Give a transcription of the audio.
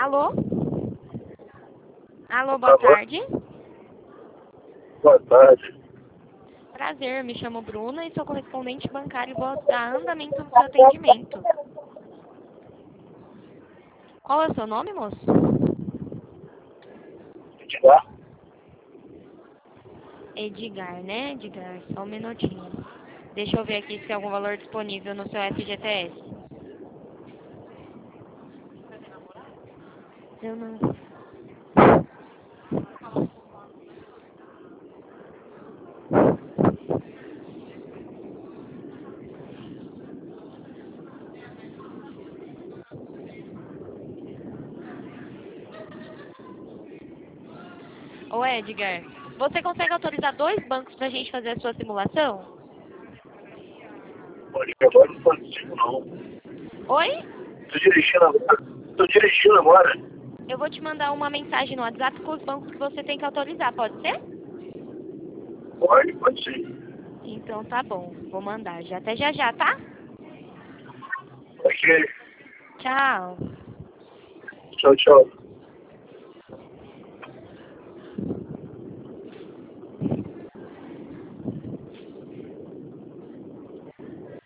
Alô? Alô, boa tarde. Boa tarde. Prazer, me chamo Bruna e sou correspondente bancário e vou dar andamento no seu atendimento. Qual é o seu nome, moço? Edgar? Edgar, né? Edgar, só um minutinho. Deixa eu ver aqui se tem algum valor disponível no seu FGTS. Eu não... Ô Edgar, você consegue autorizar 2 bancos pra gente fazer a sua simulação? Olha, agora não consigo, não. Oi? Tô dirigindo agora. Eu vou te mandar uma mensagem no WhatsApp com os bancos que você tem que autorizar, pode ser? Pode ser. Então tá bom, vou mandar já. Até já já, tá? Ok. Tchau. Tchau, tchau.